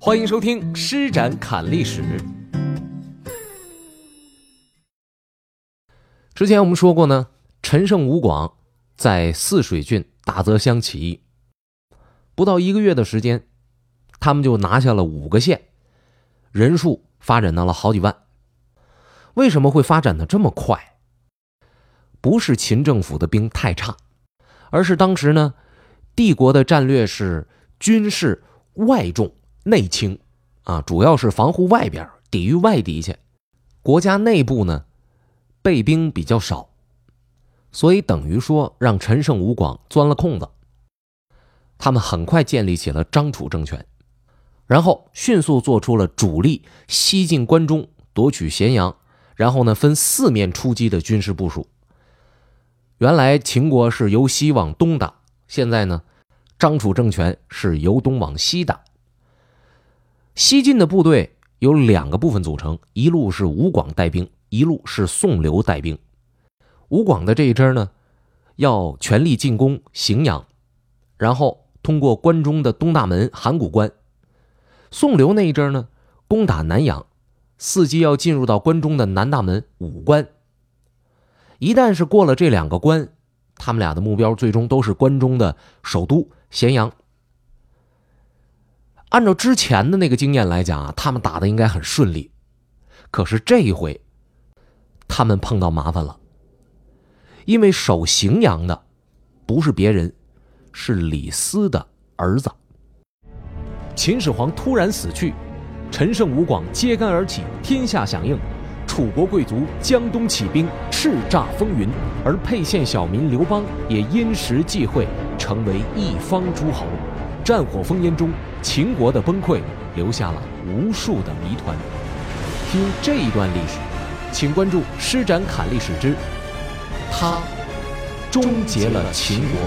欢迎收听施展侃历史。之前我们说过呢，陈胜吴广在泗水郡大泽乡起义，不到1个月的时间，他们就拿下了5个县，人数发展到了好几万。为什么会发展的这么快？不是秦政府的兵太差，而是当时呢，帝国的战略是军事外重内轻主要是防护外边，抵御外敌去。国家内部呢，备兵比较少，所以等于说让陈胜吴广钻了空子。他们很快建立起了张楚政权，然后迅速做出了主力西进关中，夺取咸阳，然后呢分4面出击的军事部署。原来秦国是由西往东打，现在呢张楚政权是由东往西打。西进的部队由2个部分组成，一路是吴广带兵，一路是宋刘带兵。吴广的这一支呢，要全力进攻荥阳，然后通过关中的东大门函谷关。宋刘那一支呢，攻打南阳，伺机要进入到关中的南大门武关。一旦是过了这2个关，他们俩的目标最终都是关中的首都咸阳。按照之前的那个经验来讲他们打的应该很顺利。可是这一回，他们碰到麻烦了。因为守荥阳的不是别人，是李斯的儿子。秦始皇突然死去，陈胜吴广揭竿而起，天下响应。楚国贵族江东起兵，叱咤风云，而沛县小民刘邦也因时际会，成为一方诸侯。战火烽烟中，秦国的崩溃留下了无数的谜团。听这一段历史，请关注施展侃历史之他终结了秦国。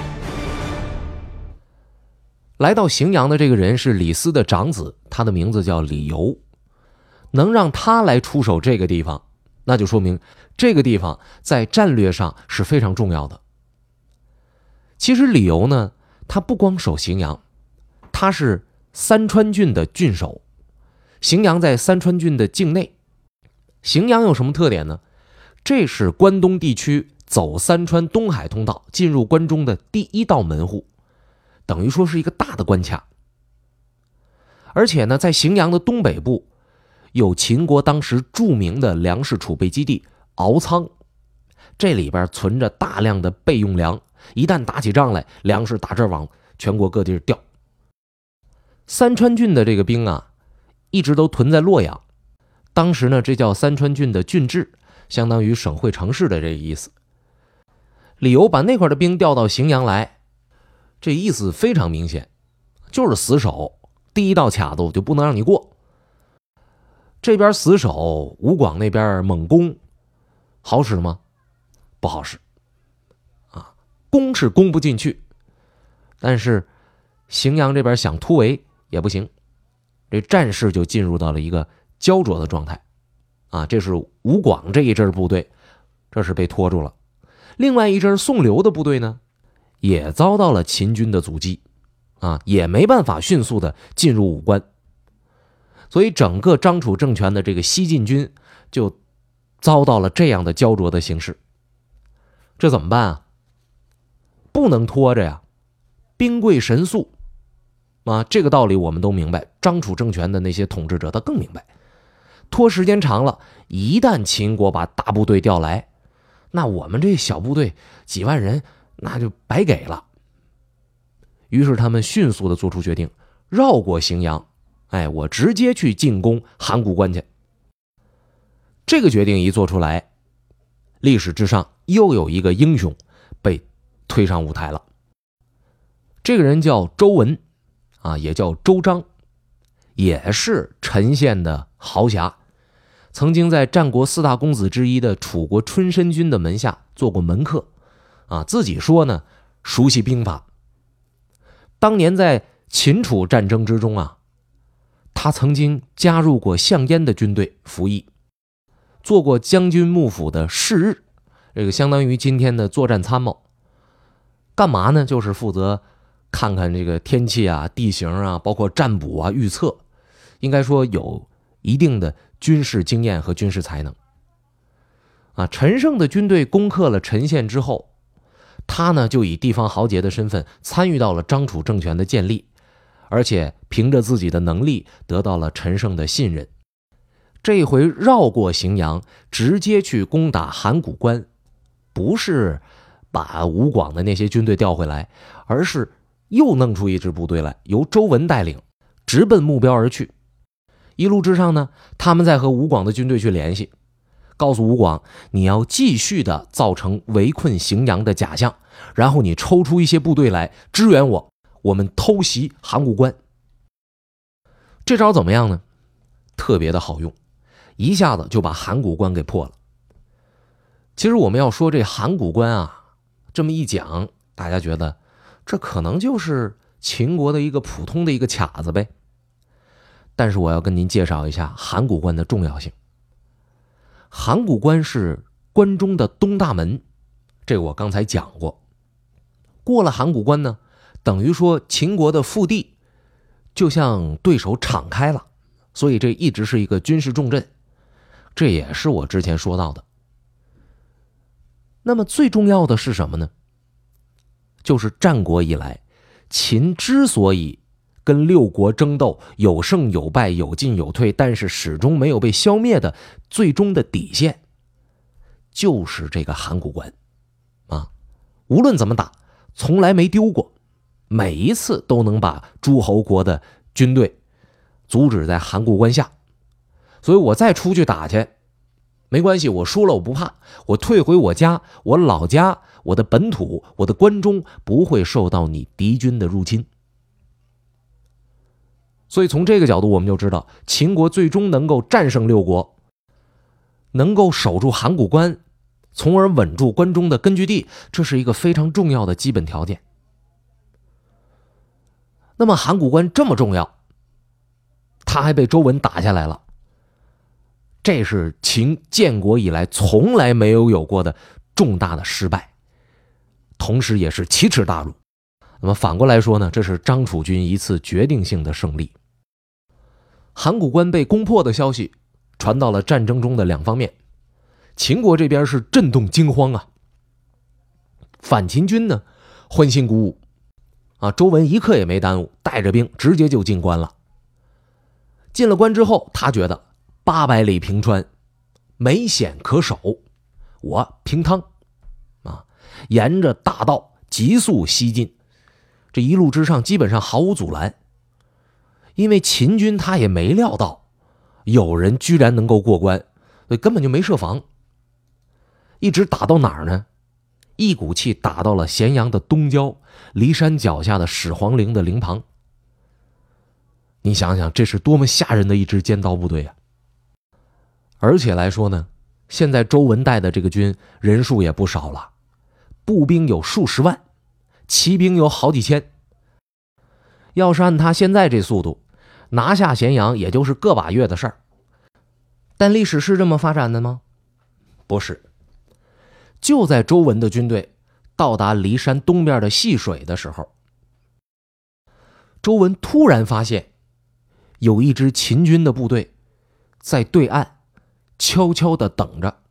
来到荥阳的这个人是李斯的长子，他的名字叫李由。能让他来出手这个地方，那就说明这个地方在战略上是非常重要的。其实李由呢，他不光守荥阳，他是三川郡的郡守。荥阳在三川郡的境内。荥阳有什么特点呢？这是关东地区走三川东海通道进入关中的第1道门户，等于说是一个大的关卡。而且呢，在荥阳的东北部有秦国当时著名的粮食储备基地敖仓，这里边存着大量的备用粮，一旦打起仗来，粮食打这往全国各地调。三川郡的这个兵一直都屯在洛阳，当时呢这叫三川郡的郡治，相当于省会城市的这个意思。李由把那块的兵调到荥阳来，这意思非常明显，就是死守，第1道卡子就不能让你过。这边死守，吴广那边猛攻，好使吗？不好使攻是攻不进去，但是荥阳这边想突围也不行，这战事就进入到了一个焦灼的状态这是吴广这一支部队，这是被拖住了。另外一支宋刘的部队呢，也遭到了秦军的阻击也没办法迅速的进入武关。所以整个张楚政权的这个西进军就遭到了这样的焦灼的形势。这怎么办不能拖着呀，兵贵神速这个道理我们都明白，张楚政权的那些统治者他更明白。拖时间长了，一旦秦国把大部队调来，那我们这小部队几万人那就白给了。于是他们迅速的做出决定，绕过荥阳，我直接去进攻函谷关去。这个决定一做出来，历史之上又有一个英雄被推上舞台了。这个人叫周文也叫周章，也是陈县的豪侠，曾经在战国4大公子之一的楚国春申君的门下做过门客自己说呢熟悉兵法。当年在秦楚战争之中他曾经加入过项燕的军队服役，做过将军幕府的侍日，这个相当于今天的作战参谋。干嘛呢？就是负责看看这个天气地形包括占卜预测， 应该说有一定的军事经验和军事才能。陈胜的军队攻克了陈县之后，他呢就以地方豪杰的身份参与到了张楚政权的建立，而且凭着自己的能力得到了陈胜的信任。这回绕过荥阳，直接去攻打函谷关，不是把吴广的那些军队调回来，而是又弄出一支部队来，由周文带领，直奔目标而去。一路之上呢，他们在和吴广的军队去联系，告诉吴广，你要继续的造成围困荥阳的假象，然后你抽出一些部队来支援我们偷袭函谷关。这招怎么样呢？特别的好用，一下子就把函谷关给破了。其实我们要说这函谷关啊，这么一讲，大家觉得这可能就是秦国的一个普通的一个卡子呗。但是我要跟您介绍一下函谷关的重要性。函谷关是关中的东大门，这个我刚才讲过。过了函谷关呢，等于说秦国的腹地就向对手敞开了，所以这一直是一个军事重镇，这也是我之前说到的。那么最重要的是什么呢？就是战国以来，秦之所以跟六国争斗，有胜有败，有进有退，但是始终没有被消灭的最终的底线，就是这个函谷关无论怎么打，从来没丢过，每一次都能把诸侯国的军队阻止在函谷关下。所以我再出去打去没关系，我输了我不怕，我退回我家，我老家，我的本土，我的关中不会受到你敌军的入侵。所以从这个角度我们就知道，秦国最终能够战胜六国，能够守住函谷关，从而稳住关中的根据地，这是一个非常重要的基本条件。那么函谷关这么重要，他还被周文打下来了，这是秦建国以来从来没有过的重大的失败，同时也是奇耻大辱。那么反过来说呢，这是张楚军一次决定性的胜利。函谷关被攻破的消息传到了战争中的两方面，秦国这边是震动惊慌啊，反秦军呢欢欣鼓舞周文一刻也没耽误，带着兵直接就进关了。进了关之后，他觉得800里平川没险可守，我平汤沿着大道急速西进，这一路之上基本上毫无阻拦。因为秦军他也没料到有人居然能够过关，所以根本就没设防，一直打到哪儿呢？一股气打到了咸阳的东郊，骊山脚下的始皇陵的陵旁。你想想，这是多么吓人的一支尖刀部队啊！而且来说呢，现在周文带的这个军人数也不少了，步兵有数十万，骑兵有好几千。要是按他现在这速度，拿下咸阳也就是个把月的事儿。但历史是这么发展的吗？不是。就在周文的军队到达骊山东边的细水的时候，周文突然发现有一支秦军的部队在对岸悄悄地等着。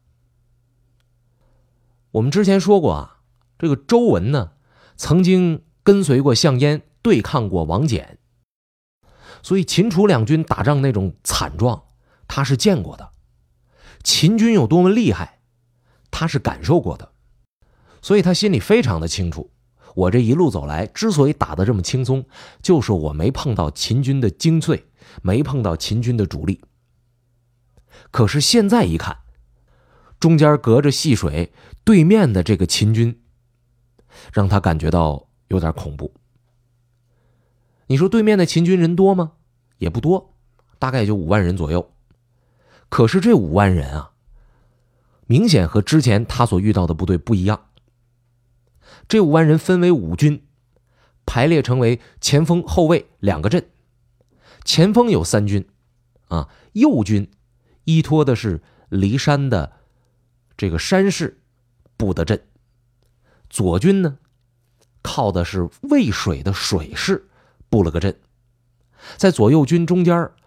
我们之前说过这个周文呢，曾经跟随过项燕对抗过王翦，所以秦楚两军打仗那种惨状他是见过的，秦军有多么厉害他是感受过的，所以他心里非常的清楚，我这一路走来之所以打得这么轻松，就是我没碰到秦军的精粹，没碰到秦军的主力。可是现在一看，中间隔着细水对面的这个秦军，让他感觉到有点恐怖。你说对面的秦军人多吗？也不多，大概也就5万人左右。可是这5万人明显和之前他所遇到的部队不一样。这5万人分为5军，排列成为前锋后卫2个阵。前锋有3军右军依托的是骊山的这个山势布的阵，左军呢靠的是渭水的水势布了个阵。在左右军中间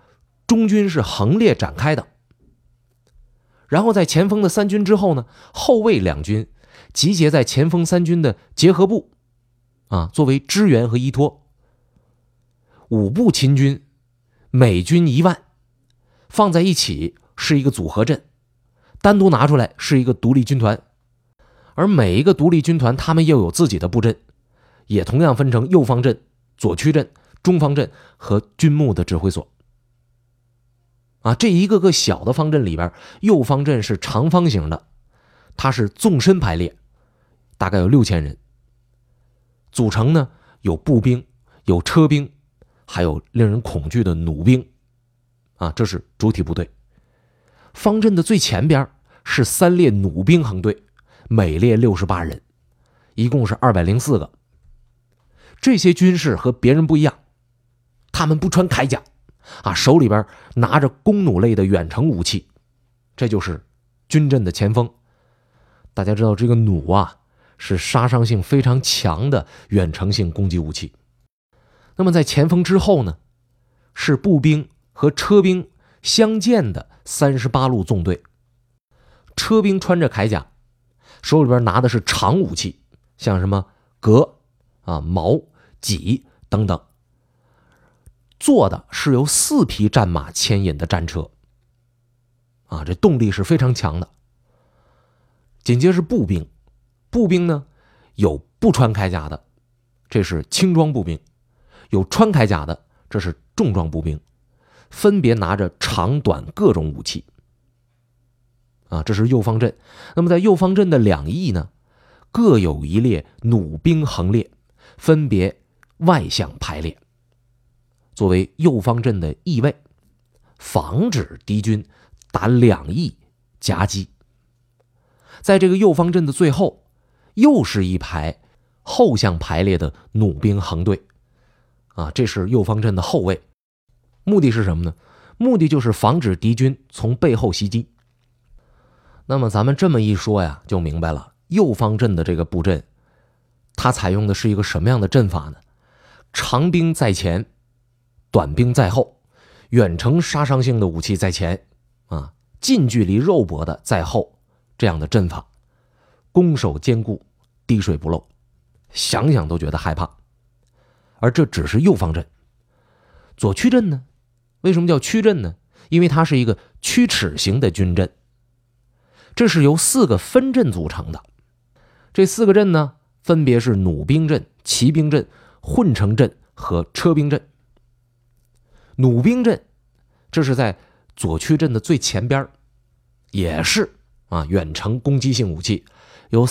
中军是横列展开的。然后在前锋的三军之后呢，后卫两军集结在前锋三军的结合部作为支援和依托。5部秦军每军1万，放在一起是一个组合阵，单独拿出来是一个独立军团。而每一个独立军团他们又有自己的布阵，也同样分成右方阵、左驱阵、中方阵和军目的指挥所。这一个个小的方阵里边，右方阵是长方形的，它是纵深排列，大概有6000人，组成呢有步兵、有车兵，还有令人恐惧的弩兵这是主体部队。方阵的最前边是3列弩兵横队，每列68人，一共是204个。这些军士和别人不一样，他们不穿铠甲手里边拿着弓弩类的远程武器，这就是军阵的前锋。大家知道这个弩是杀伤性非常强的远程性攻击武器。那么在前锋之后呢，是步兵和车兵相间的38路纵队。车兵穿着铠甲，手里边拿的是长武器，像什么戈矛、戟等等。坐的是由4匹战马牵引的战车这动力是非常强的。紧接着是步兵，步兵呢有不穿铠甲的，这是轻装步兵；有穿铠甲的，这是重装步兵，分别拿着长短各种武器这是右方阵。那么在右方阵的2翼呢，各有1列弩兵横列，分别外向排列，作为右方阵的翼卫，防止敌军打2翼夹击。在这个右方阵的最后，又是一排后向排列的弩兵横队这是右方阵的后卫。目的是什么呢？目的就是防止敌军从背后袭击。那么咱们这么一说呀，就明白了右方阵的这个布阵，它采用的是一个什么样的阵法呢？长兵在前，短兵在后，远程杀伤性的武器在前近距离肉搏的在后，这样的阵法，攻守兼顾，滴水不漏，想想都觉得害怕。而这只是右方阵。左驱阵呢，为什么叫驱阵呢？因为它是一个曲尺形的军阵，这是由4个分阵组成的。这4个阵呢，分别是弩兵阵、骑兵阵、混成阵和车兵阵。弩兵阵这是在左驱阵的最前边，也是远程攻击性武器，由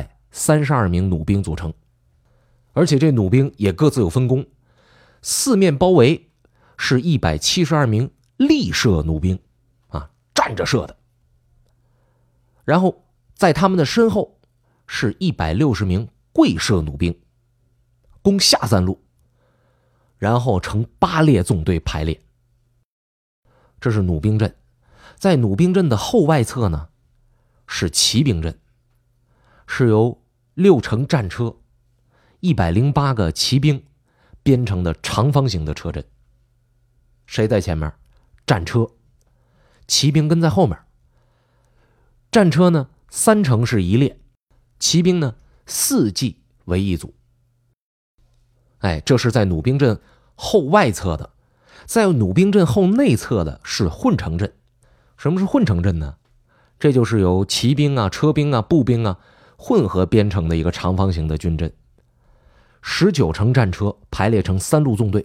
332名弩兵组成。而且这弩兵也各自有分工，四面包围是172名立射弩兵站着射的。然后在他们的身后是160名跪射弩兵，攻下3路，然后呈8列纵队排列。这是弩兵阵。在弩兵阵的后外侧呢，是骑兵阵，是由6乘战车、108个骑兵编成的长方形的车阵。谁在前面？战车，骑兵跟在后面。战车呢3乘是1列，骑兵呢4骑为一组。这是在弩兵阵后外侧的。在弩兵阵后内侧的是混成阵。什么是混成阵呢？这就是由骑兵车兵步兵混合编成的一个长方形的军阵。19乘战车排列成3路纵队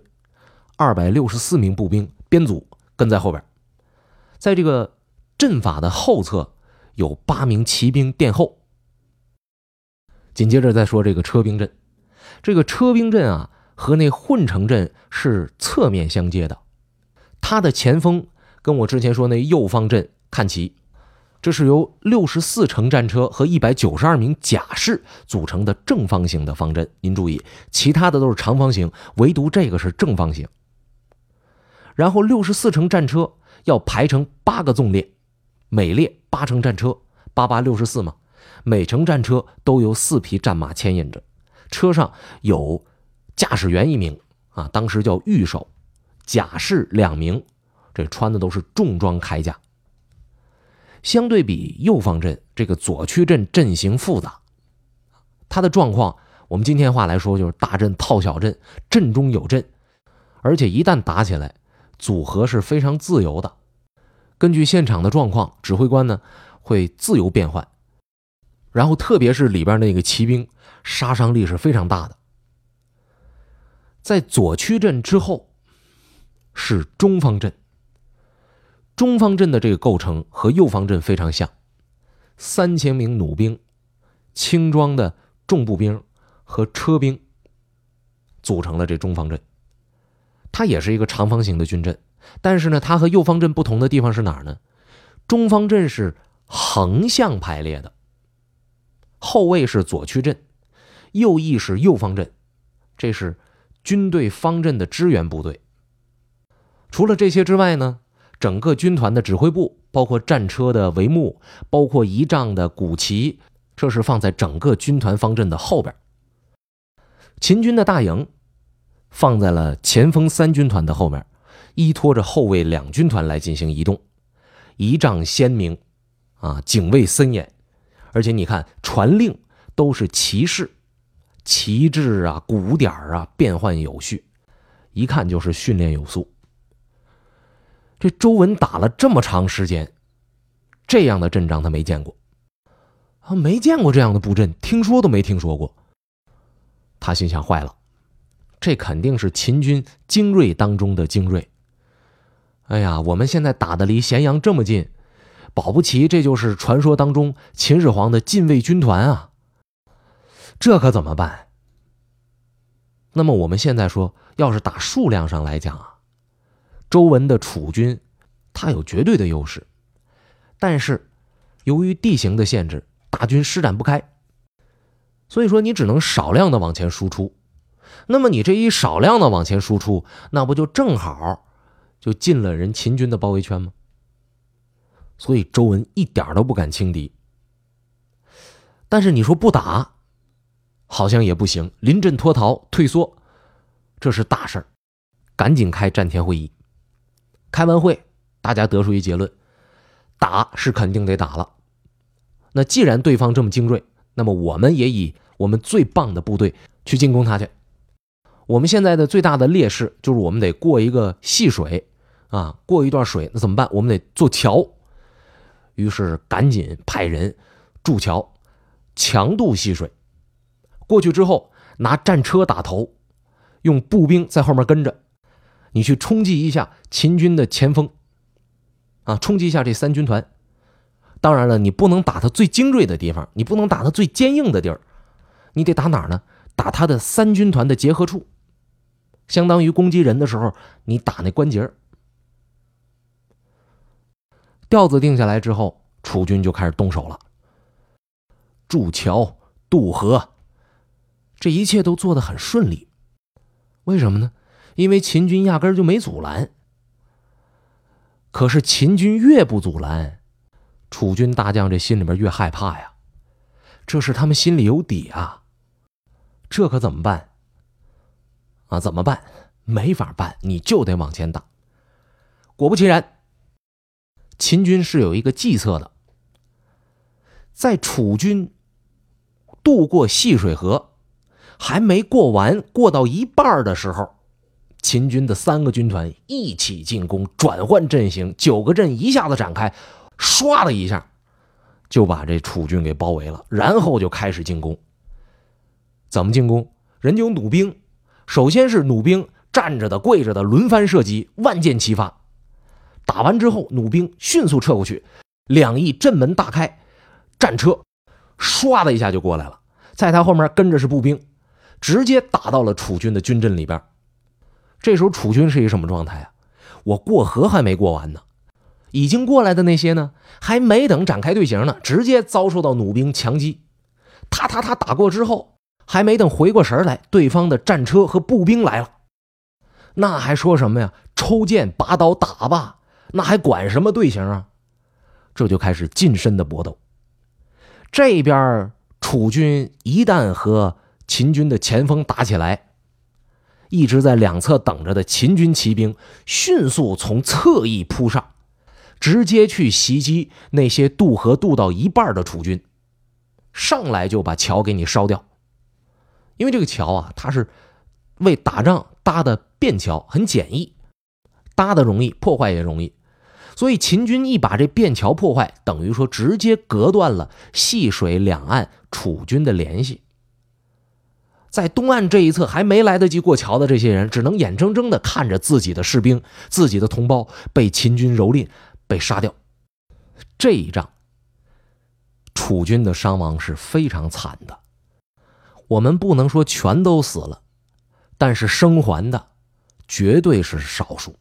，264名步兵编组跟在后边。在这个阵法的后侧有8名骑兵殿后。紧接着再说这个车兵阵。这个车兵阵和那混成阵是侧面相接的。它的前锋跟我之前说那右方阵看齐，这是由64乘战车和192名甲士组成的正方形的方阵。您注意，其他的都是长方形，唯独这个是正方形。然后64乘战车要排成8个纵列，每列8乘战车，8864嘛，每乘战车都由4匹战马牵引着，车上有驾驶员1名当时叫御手，甲士2名， 这穿的都是重装铠甲。相对比右方阵，这个左曲阵阵型复杂，它的状况我们今天话来说就是大阵套小阵，阵中有阵，而且一旦打起来，组合是非常自由的，根据现场的状况，指挥官呢会自由变换，然后特别是里边那个骑兵，杀伤力是非常大的。在左曲阵之后是中方阵，中方阵的这个构成和右方阵非常像，3000名弩兵、轻装的重步兵和车兵组成了这中方阵。它也是一个长方形的军阵，但是呢，它和右方阵不同的地方是哪儿呢？中方阵是横向排列的，后卫是左曲阵，右翼是右方阵，这是军队方阵的支援部队。除了这些之外呢，整个军团的指挥部，包括战车的帷幕，包括仪仗的鼓旗，这是放在整个军团方阵的后边。秦军的大营放在了前锋3军团的后面，依托着后卫2军团来进行移动，仪仗鲜明警卫森严，而且你看传令都是旗势，旗帜鼓点变换有序，一看就是训练有素。这周文打了这么长时间，这样的阵仗他没见过没见过这样的布阵，听说都没听说过。他心想坏了，这肯定是秦军精锐当中的精锐。哎呀，我们现在打得离咸阳这么近，保不齐这就是传说当中秦始皇的禁卫军团啊，这可怎么办？那么我们现在说，要是打数量上来讲周文的楚军他有绝对的优势，但是由于地形的限制，大军施展不开，所以说你只能少量的往前输出。那么你这一少量的往前输出，那不就正好就进了人秦军的包围圈吗？所以周文一点都不敢轻敌。但是你说不打好像也不行，临阵脱逃退缩，这是大事儿，赶紧开战前会议。开完会，大家得出一结论，打是肯定得打了。那既然对方这么精锐，那么我们也以我们最棒的部队去进攻他去。我们现在的最大的劣势就是我们得过一个细水过一段水，那怎么办？我们得做桥。于是赶紧派人筑桥，强渡细水。过去之后，拿战车打头，用步兵在后面跟着，你去冲击一下秦军的前锋冲击一下这3军团。当然了，你不能打他最精锐的地方，你不能打他最坚硬的地儿，你得打哪儿呢？打他的3军团的结合处，相当于攻击人的时候你打那关节。调子定下来之后，楚军就开始动手了，筑桥渡河，这一切都做得很顺利。为什么呢？因为秦军压根就没阻拦。可是秦军越不阻拦，楚军大将这心里边越害怕呀，这是他们心里有底啊。这可怎么办怎么办？没法办，你就得往前打。果不其然，秦军是有一个计策的。在楚军渡过细水河还没过完，过到一半的时候，秦军的3个军团一起进攻，转换阵型，9个阵一下子展开，唰的一下就把这楚军给包围了，然后就开始进攻。怎么进攻？人家有弩兵，首先是弩兵站着的跪着的轮番射击，万箭齐发。打完之后，弩兵迅速撤过去，2翼阵门大开，战车唰的一下就过来了，在他后面跟着是步兵，直接打到了楚军的军阵里边。这时候楚军是一什么状态我过河还没过完呢，已经过来的那些呢，还没等展开队形呢，直接遭受到弩兵强击。他打过之后，还没等回过神来，对方的战车和步兵来了。那还说什么呀？抽剑拔刀打吧，那还管什么队形啊？这就开始近身的搏斗。这边楚军一旦和秦军的前锋打起来， 一直在两侧等着的秦军骑兵迅速从侧翼扑上，直接去袭击那些渡河渡到一半的楚军，上来就把桥给你烧掉。因为这个桥啊，它是为打仗搭的便桥，很简易，搭的容易，破坏也容易。所以秦军一把这便桥破坏，等于说直接隔断了细水两岸楚军的联系。在东岸这一侧还没来得及过桥的这些人，只能眼睁睁地看着自己的士兵、自己的同胞被秦军蹂躏，被杀掉。这一仗，楚军的伤亡是非常惨的。我们不能说全都死了，但是生还的绝对是少数。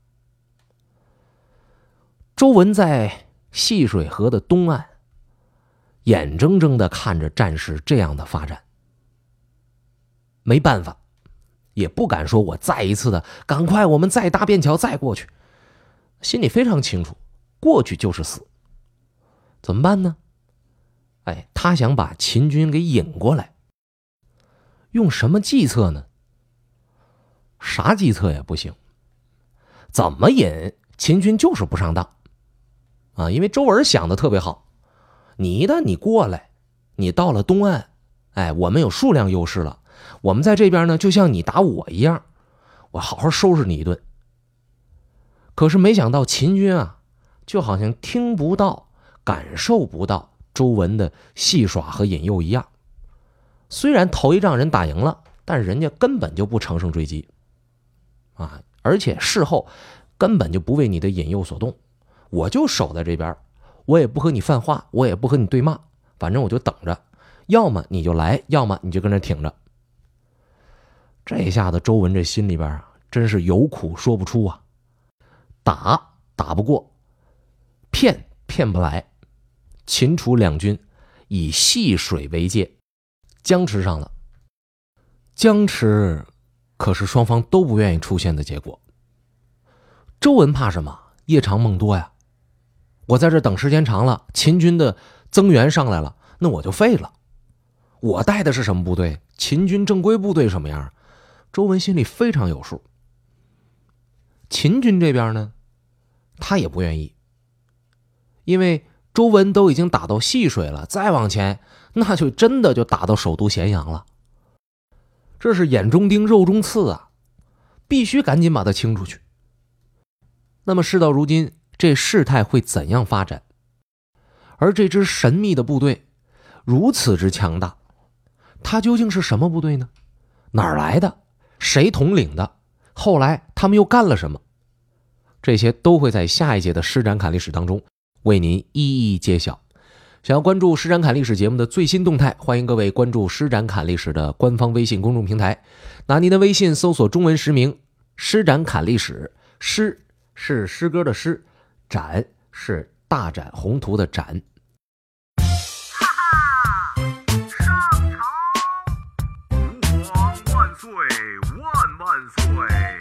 周文在细水河的东岸，眼睁睁地看着战事这样的发展，没办法，也不敢说我再一次的赶快我们再搭便桥再过去，心里非常清楚，过去就是死。怎么办呢？他想把秦军给引过来，用什么计策呢？啥计策也不行，怎么引秦军就是不上当啊！因为周文想的特别好，你过来，你到了东岸，我们有数量优势了，我们在这边呢，就像你打我一样，我好好收拾你一顿。可是没想到秦军啊，就好像听不到、感受不到周文的戏耍和引诱一样。虽然头一仗人打赢了，但是人家根本就不乘胜追击啊，而且事后根本就不为你的引诱所动。我就守在这边，我也不和你犯话，我也不和你对骂，反正我就等着，要么你就来，要么你就跟那挺着。这一下子周文这心里边啊，真是有苦说不出啊，打不过，骗不来。秦楚两军以细水为界，僵持上了。僵持可是双方都不愿意出现的结果。周文怕什么？夜长梦多呀，我在这等时间长了，秦军的增援上来了，那我就废了。我带的是什么部队？秦军正规部队什么样？周文心里非常有数。秦军这边呢，他也不愿意，因为周文都已经打到细水了，再往前那就真的就打到首都咸阳了。这是眼中钉肉中刺啊，必须赶紧把它清出去。那么事到如今，这事态会怎样发展？而这支神秘的部队如此之强大，它究竟是什么部队呢？哪儿来的？谁统领的？后来他们又干了什么？这些都会在下一节的施展侃历史当中为您一一揭晓。想要关注施展侃历史节目的最新动态，欢迎各位关注施展侃历史的官方微信公众平台，拿您的微信搜索中文实名施展侃历史，诗是诗歌的诗，展是大展宏图的展。 哈哈，上朝！吾皇万岁万万岁！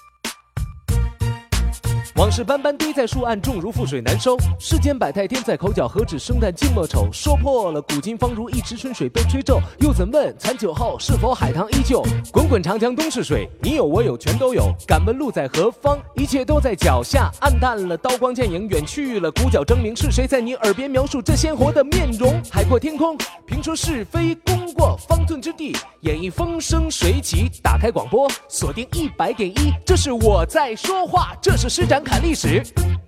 往事斑斑堆在树岸，重如覆水难收。世间百态天在口角，何止生旦净末丑？说破了，古今方如一池春水被吹皱。又怎问残酒后，是否海棠依旧？滚滚长江东逝水，你有我有全都有。敢问路在何方？一切都在脚下。暗淡了刀光剑影，远去了鼓角争鸣。是谁在你耳边描述这鲜活的面容？海阔天空，评说是非，功过方寸之地，演绎风生水起。打开广播，锁定100.1，这是我在说话，这是施展侃历史。